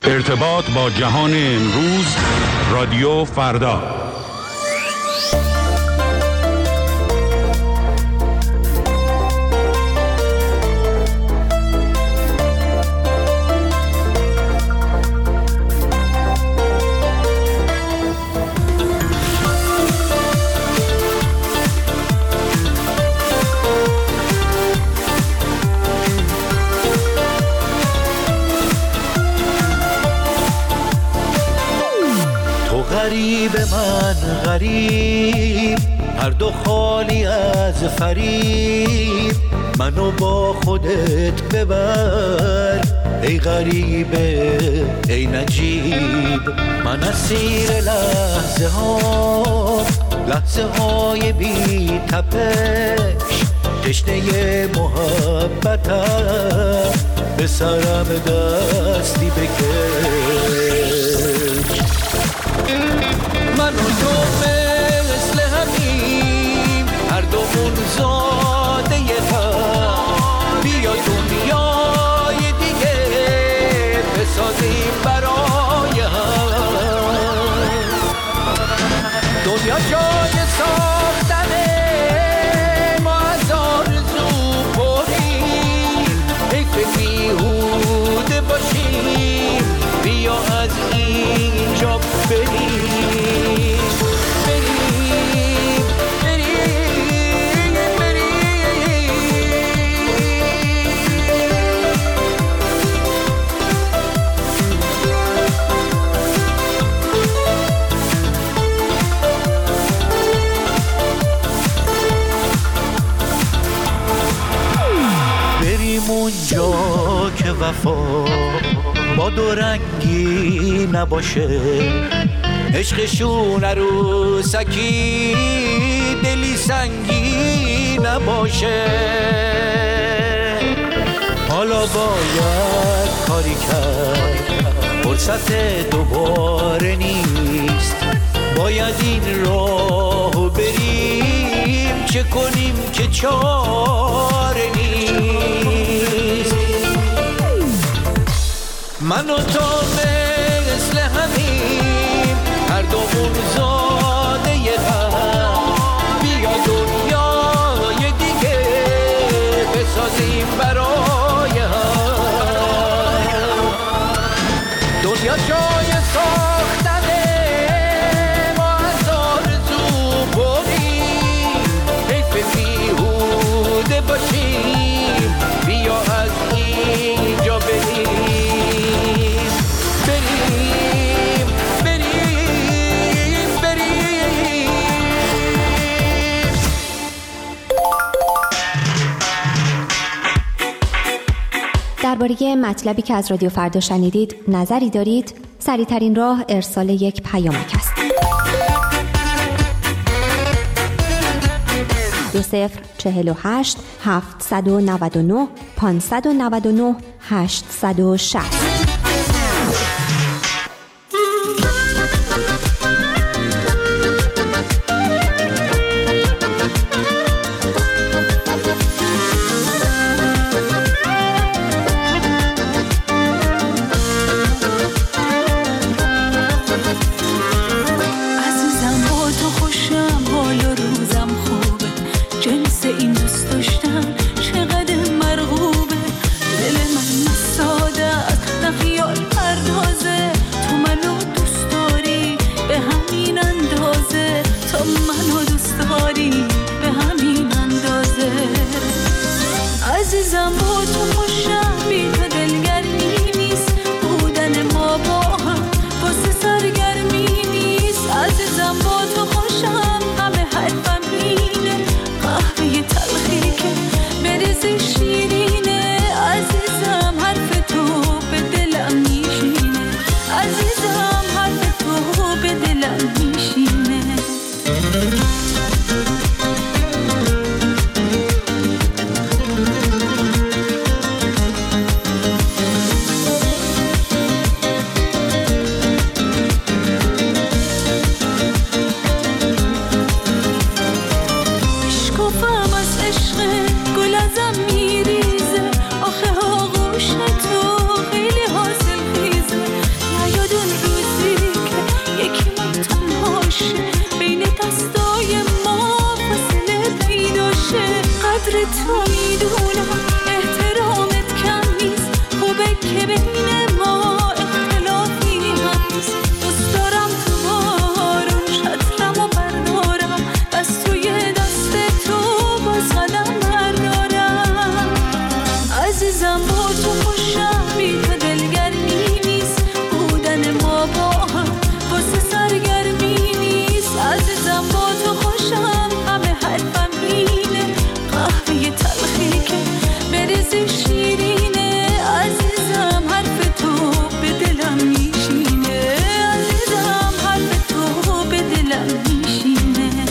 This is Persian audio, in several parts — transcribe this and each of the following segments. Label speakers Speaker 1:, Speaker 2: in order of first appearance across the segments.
Speaker 1: ارتباط با جهان امروز، رادیو فردا.
Speaker 2: غریب من غریب، هر دو خالی از فریب، منو با خودت ببر ای غریبه ای نجیب. من اسیر لحظه های بی تپش، تشنه محبتم به سرم دستی بکش. من و تو مثل همیم، هر دومون زاده هم، بیا دنیای دیگه بسازیم برای هم. دنیا جای ساختنه، ما از آرزو پریم، حیف بیهوده باشیم، بیا از اینجا بریم. اونجا که وفا با دو رنگی نباشه، عشقشون عروسکی دلی سنگی نباشه. حالا باید کاری کرد، فرصت دوباره نیست، باید این راهو بریم، چه کنیم که چاره نیست. من و تو مثل همیم، هر دومون زاده هم، بیا دنیای دیگه بسازیم برای هم. دنیا جای ساختنه، ما از آرزو بریم، حیف بیهوده باشیم، بیا از اینجا بریم.
Speaker 3: درباره مطلبی که از رادیو فردا شنیدید نظری دارید؟ سریع‌ترین راه ارسال یک پیامک است. 2048 799 599 860.
Speaker 4: چقدر مرغوبه دل من ساده است، که بین ما اختلافی هست. دوست دارم تو بارون شطرم و بردارم، بس توی دست تو باز قدم بردارم. عزیزم با تو خوشم، بی تو دلگرمی نیست، بودن ما با هم واسه سرگرمی نیست. عزیزم با تو خوشم، همه حرفم اینه، قهوه تلخی که بریزی شیرینه. عزیزم حرف تو به دلم میشینه، عزیزم حرف تو به دلم میشینه.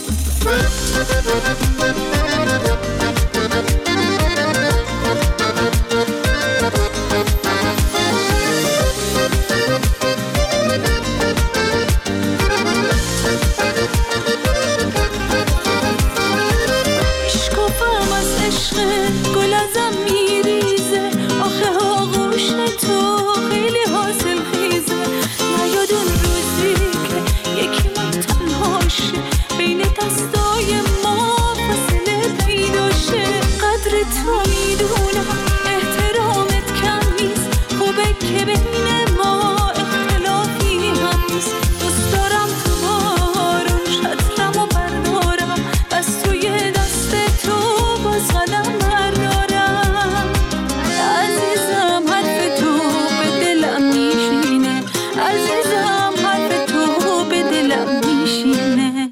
Speaker 4: گل ازم میریزه، آخه آغوش تو خیلی حاصل خیزه. نیاد اون روزی که یکی من تنهاشه، بین دستای ما فاصله پیدا شه. قدر تو میدونم، احترامت کم نیست، خوبه که بین ما اختلافی هست. دوست دارم تو بارون شطرم و بردارم، بس توی دست تو باز قدم بردارم. عزیزم حرف تو به دلم میشینه، عزیزم حرف تو به دلم میشینه.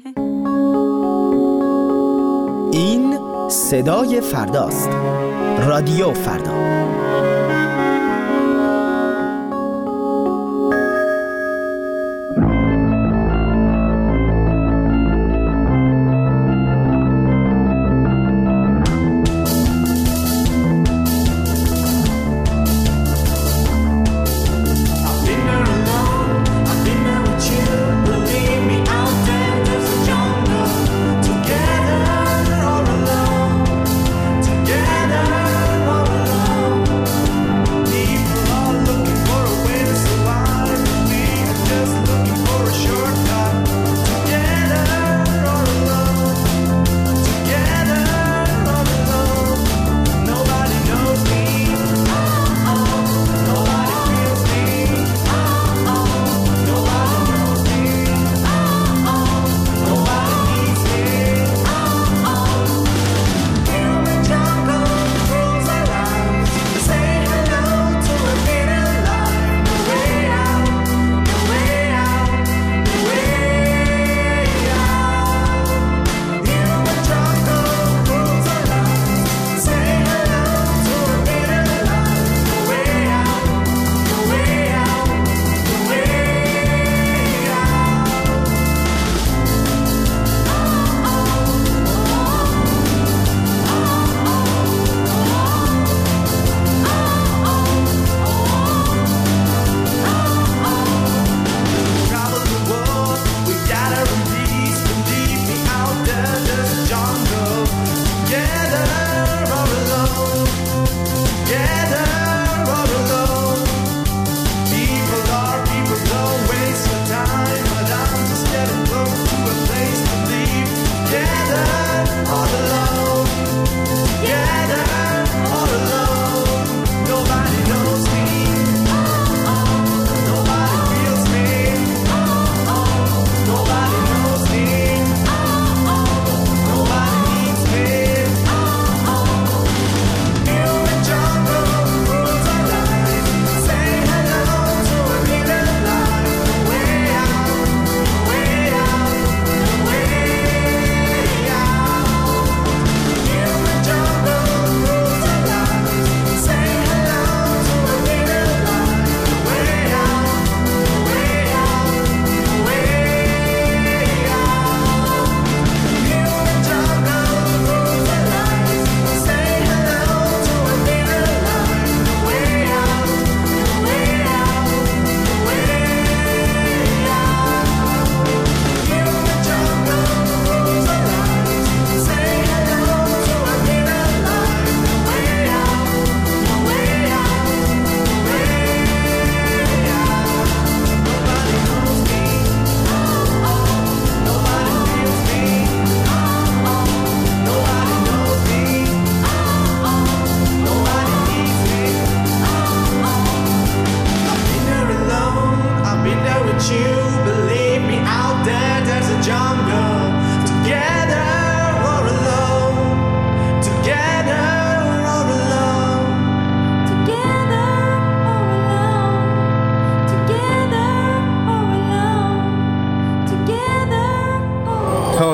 Speaker 5: این صدای فرداست. رادیو فردا.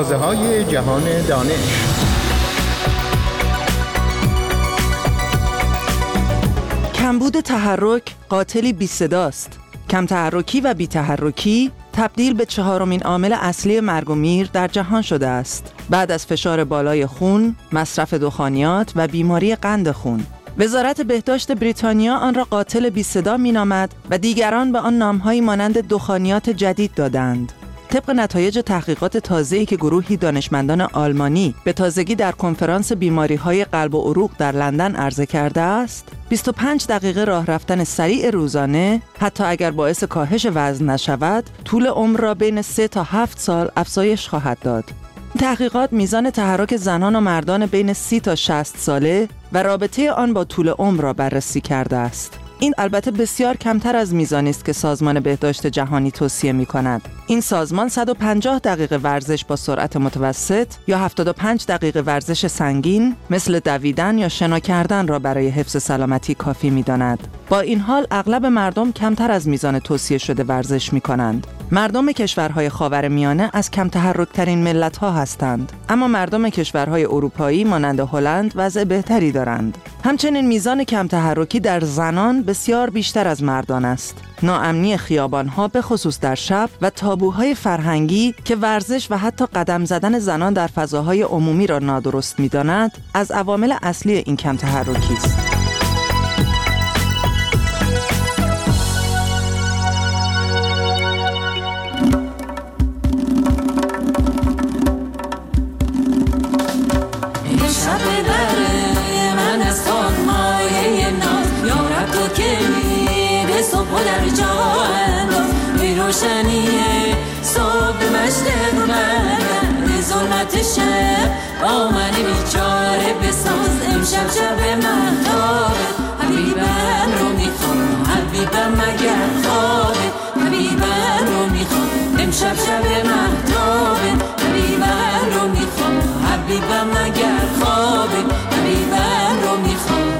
Speaker 5: مغازه‌های جهان دانش.
Speaker 6: کمبود تحرک قاتلی بی صداست. کم تحرکی و بی تحرکی تبدیل به چهارمین عامل اصلی مرگ و میر در جهان شده است، بعد از فشار بالای خون، مصرف دخانیات و بیماری قند خون. وزارت بهداشت بریتانیا آن را قاتل بی صدا می‌نامد و دیگران به آن نام‌هایی مانند دخانیات جدید دادند. طبق نتایج تحقیقات تازه‌ای که گروهی دانشمندان آلمانی به تازگی در کنفرانس بیماری‌های قلب و عروق در لندن عرضه کرده است، 25 دقیقه راه رفتن سریع روزانه حتی اگر باعث کاهش وزن نشود، طول عمر را بین 3 تا 7 سال افزایش خواهد داد. تحقیقات میزان تحرک زنان و مردان بین 30 تا 60 ساله و رابطه آن با طول عمر را بررسی کرده است. این البته بسیار کمتر از میزانی است که سازمان بهداشت جهانی توصیه می‌کند. این سازمان 150 دقیقه ورزش با سرعت متوسط یا 75 دقیقه ورزش سنگین مثل دویدن یا شنا کردن را برای حفظ سلامتی کافی می‌داند. با این حال اغلب مردم کمتر از میزان توصیه شده ورزش می‌کنند. مردم کشورهای خاورمیانه از کم تحرک‌ترین ملت‌ها هستند، اما مردم کشورهای اروپایی مانند هلند وضع بهتری دارند. همچنین میزان کم تحرکی در زنان بسیار بیشتر از مردان است. ناامنی خیابان‌ها به خصوص در شب و تابوهای فرهنگی که ورزش و حتی قدم زدن زنان در فضاهای عمومی را نادرست می‌داند، از عوامل اصلی این کم تحرکی است.
Speaker 4: روشنیه صبح مشرق برگرد ظلمت شب با من بیچاره بساز امشب شب مهتابه حبیبم رو میخوام حبیبم مگر خوابه حبیبم رو میخوام امشب شب مهتابه حبیبم رو میخوام حبیبم مگر خوابه حبیبم رو میخوام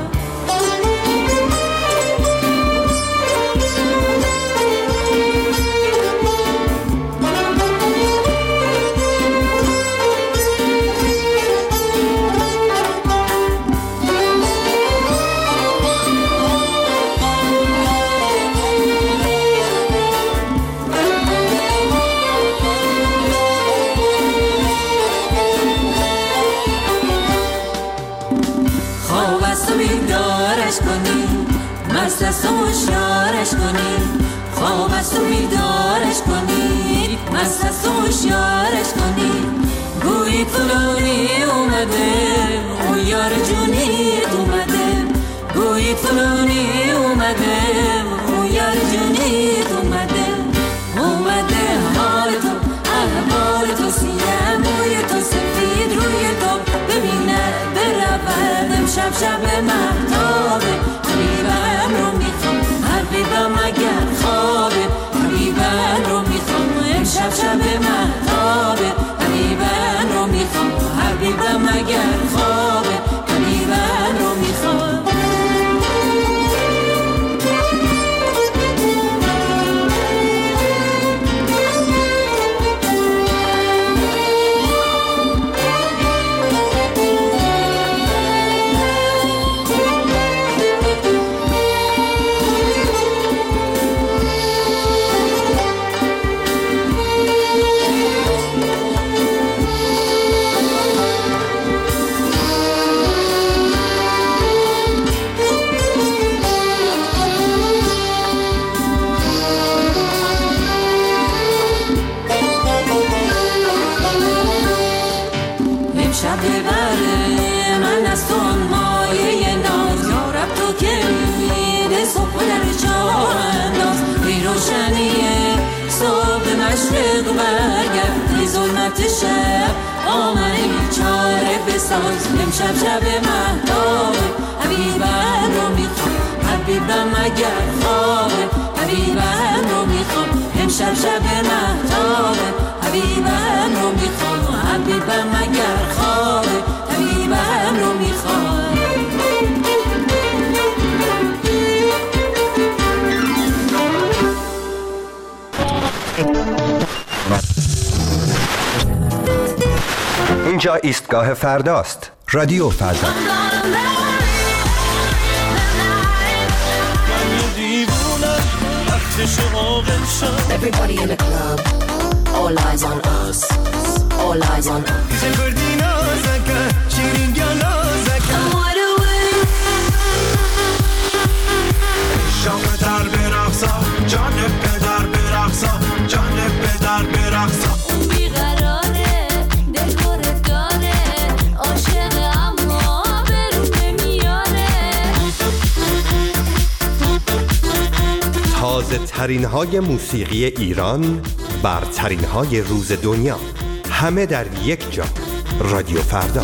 Speaker 4: مست است و هوشیارش کنید خواب است و بیدارش کنید مست است و هوشیارش کنید گویید فلانی اومده اون یار جونید اومده گویید فلانی اومده اون یار جونید اومده اومده حال تو احوال تو سیاه موی تو سفید روی تو ببینه برود امشب شب مهتابه حبیبم رو میخوام حبیبم اگر خوابه حبیبم رو میخوام امشب شب مهتابه حبیبم رو میخوام حبیبم اگر خوابه حبیبم رو میخوام شب آمن بیچاره بساز امشب شب مهتابه حبیبم رو میخوام حبیبم اگر خوابه حبیبم رو میخوام امشب شب مهتابه حبیبم رو میخوام حبیبم اگر خوابه حبیبم رو میخوام
Speaker 7: اینجا ایستگاه فرداست. رادیو فردا.
Speaker 8: Everybody in the club, all eyes on us, all eyes on us.
Speaker 2: شام در برقصا جان پدر برقصا جان پدر برقصا
Speaker 4: اون بیقراره دلخور داره عاشق اما برون نمیاره
Speaker 7: تازه ترین های موسیقی ایران، برترین های روز دنیا، همه در یک جا. رادیو فردا.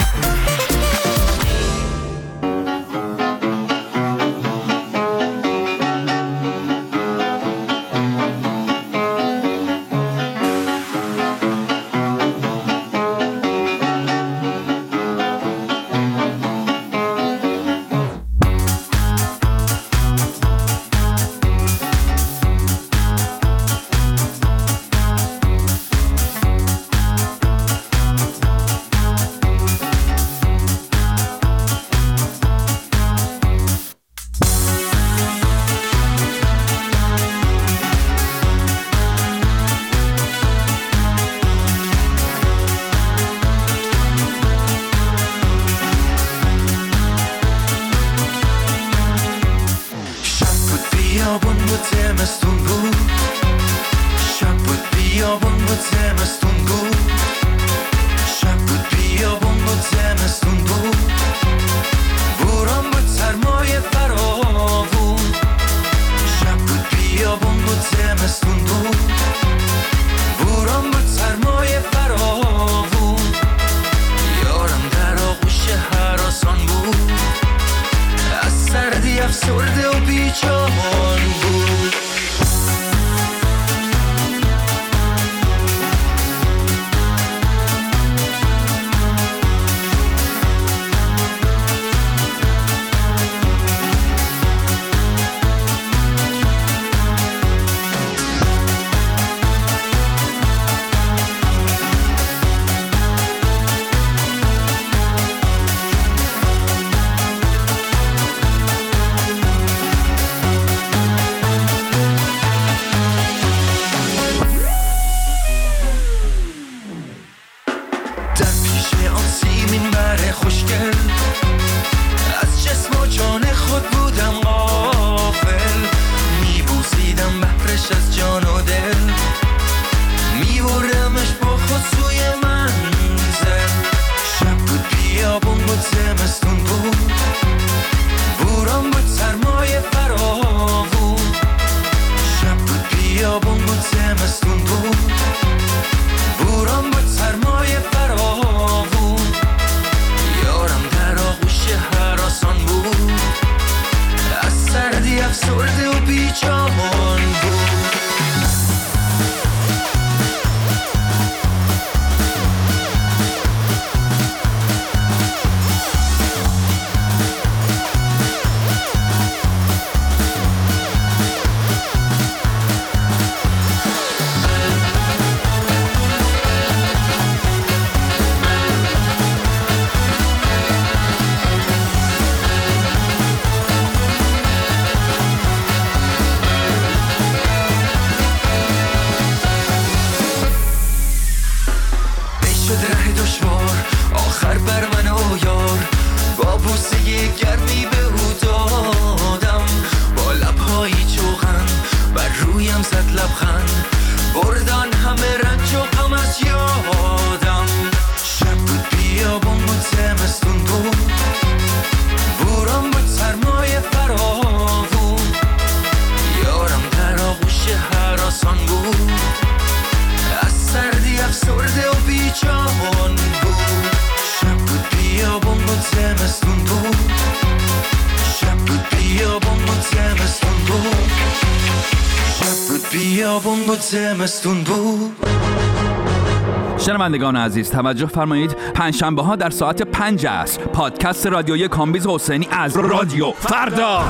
Speaker 9: شنوندگان عزیز توجه فرمایید، پنجشنبه ها در ساعت 5 عصر پادکست رادیویی کامبیز حسینی از رادیو فردا.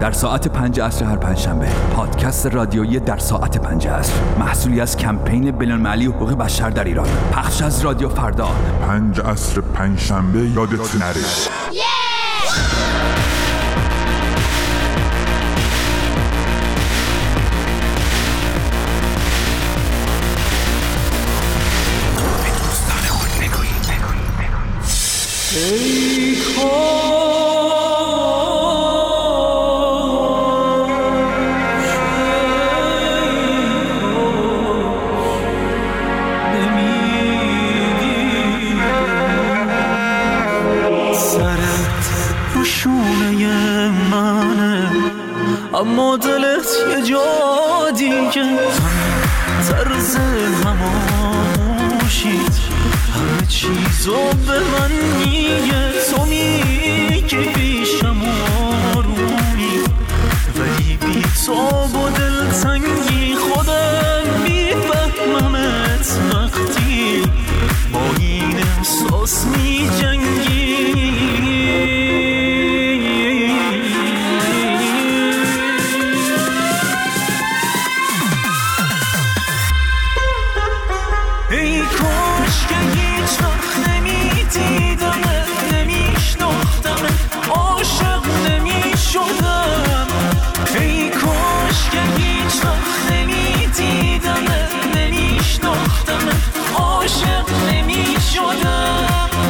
Speaker 9: در ساعت 5 عصر هر پنجشنبه. پادکست رادیویی در ساعت 5 عصر، محصولی از کمپین بین‌المللی حقوق بشر در ایران. پخش از رادیو فردا.
Speaker 10: 5 عصر پنجشنبه یادت نره.
Speaker 4: ای سرت رو شونه منه، اما دلت یه جا دیگه. طرز هماشید همه چیزو به من میگه. تو میگی پیشم آرومی، ولی بی تاب و دلتنگی. خودم میفهممت وقتی با این احساس میجنگی. ای کاش که هیچ وقت نمیدیدمت، نمیشناختمت، عاشق نمیشدم. ای کاش که هیچ وقت نمیدیدمت، نمیشناختمت، عاشق نمیشدم.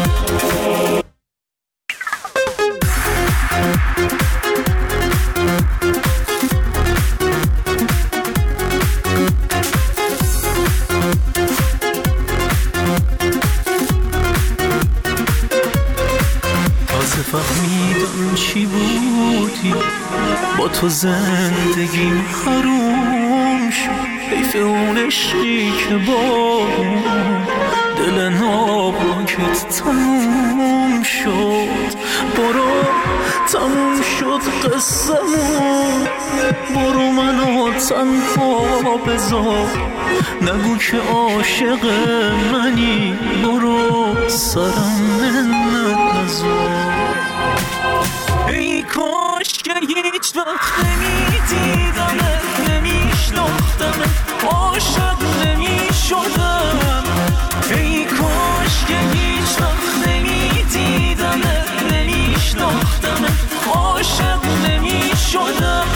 Speaker 4: فهمیدم چی بودی، با تو زندگیم حروم شد. حیف اون عشقی که با دل ناپاکت تموم شد. برو تموم شد قصه‌مون، برو منو تنها بذار. نگو که عاشق منی، برو سرم منت نذار. ای کاش که هیچ وقت نمیدیدمت، نمیشناختمت، عاشق نمیشدم. ای کاش که هیچ وقت نمیدیدمت، نمیشناختمت، عاشق نمیشدم.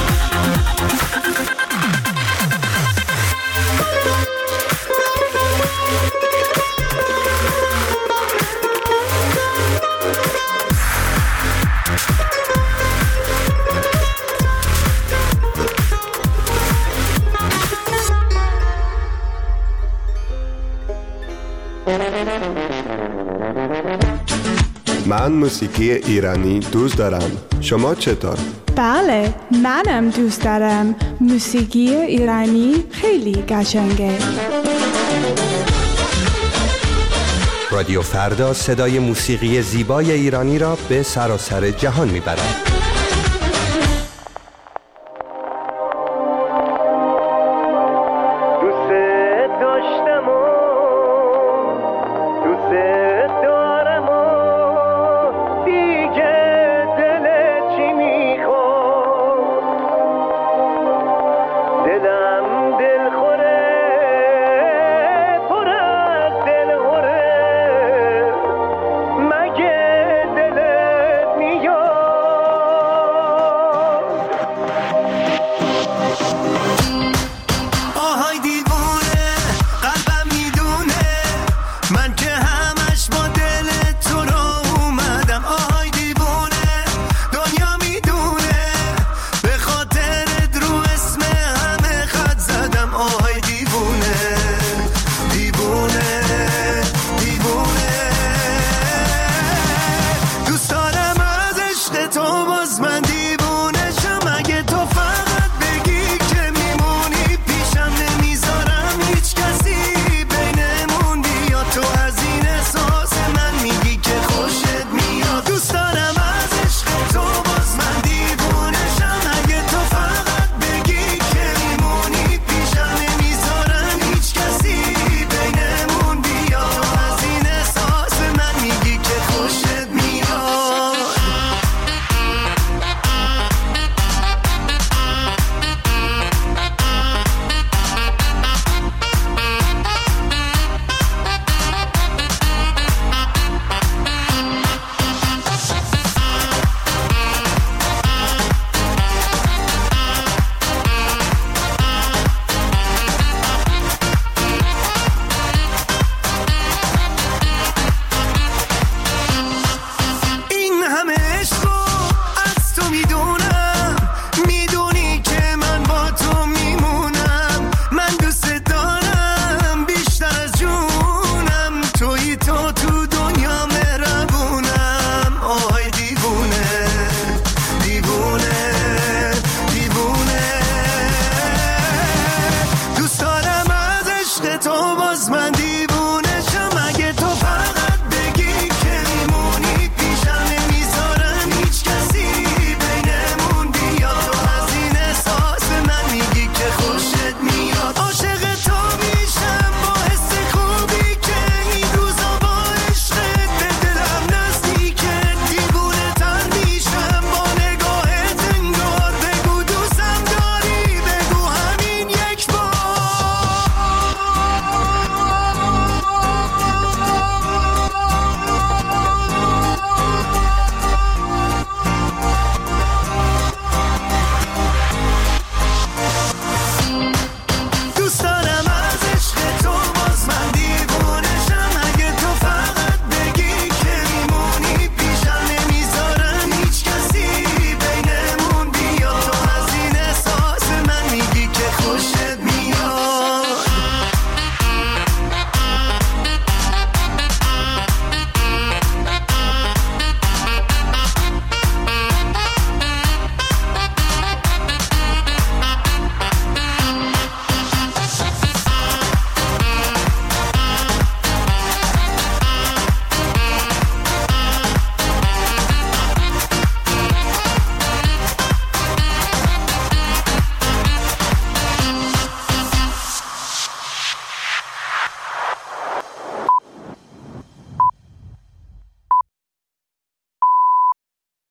Speaker 7: من موسیقی ایرانی دوست دارم. شما چطور؟
Speaker 11: بله، منم دوست دارم. موسیقی ایرانی خیلی قشنگه.
Speaker 7: رادیو فردا صدای موسیقی زیبای ایرانی را به سراسر جهان میبرد.